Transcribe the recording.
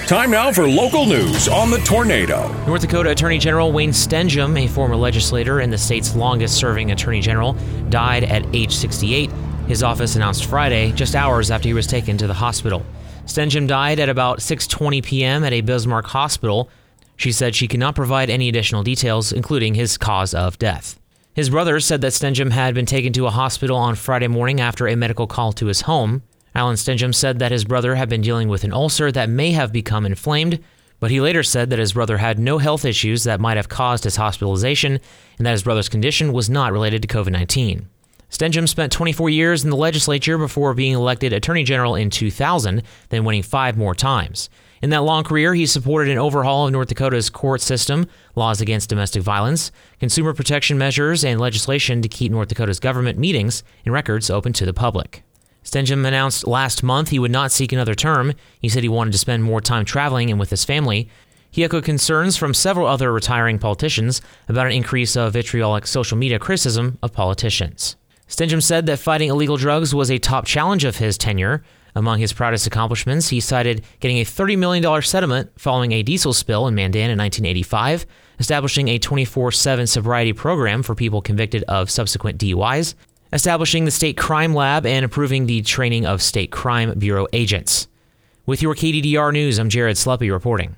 Time now for local news on the Tornado. North Dakota Attorney General Wayne Stenjum, a former legislator and the state's longest-serving attorney general, died at age 68. His office announced Friday, just hours after he was taken to the hospital. Stenjum died at about 6:20 p.m. at a Bismarck hospital. She said she could not provide any additional details, including his cause of death. His brother said that Stenjum had been taken to a hospital on Friday morning after a medical call to his home. Alan Stenjum said that his brother had been dealing with an ulcer that may have become inflamed, but he later said that his brother had no health issues that might have caused his hospitalization and that his brother's condition was not related to COVID-19. Stenjum spent 24 years in the legislature before being elected Attorney General in 2000, then winning 5 more times. In that long career, he supported an overhaul of North Dakota's court system, laws against domestic violence, consumer protection measures, and legislation to keep North Dakota's government meetings and records open to the public. Stenjum announced last month he would not seek another term. He said he wanted to spend more time traveling and with his family. He echoed concerns from several other retiring politicians about an increase of vitriolic social media criticism of politicians. Stenjum said that fighting illegal drugs was a top challenge of his tenure. Among his proudest accomplishments, he cited getting a $30 million settlement following a diesel spill in Mandan in 1985, establishing a 24/7 sobriety program for people convicted of subsequent DUIs, establishing the State Crime Lab, and improving the training of State Crime Bureau agents. With your KDDR News, I'm Jared Sleppy reporting.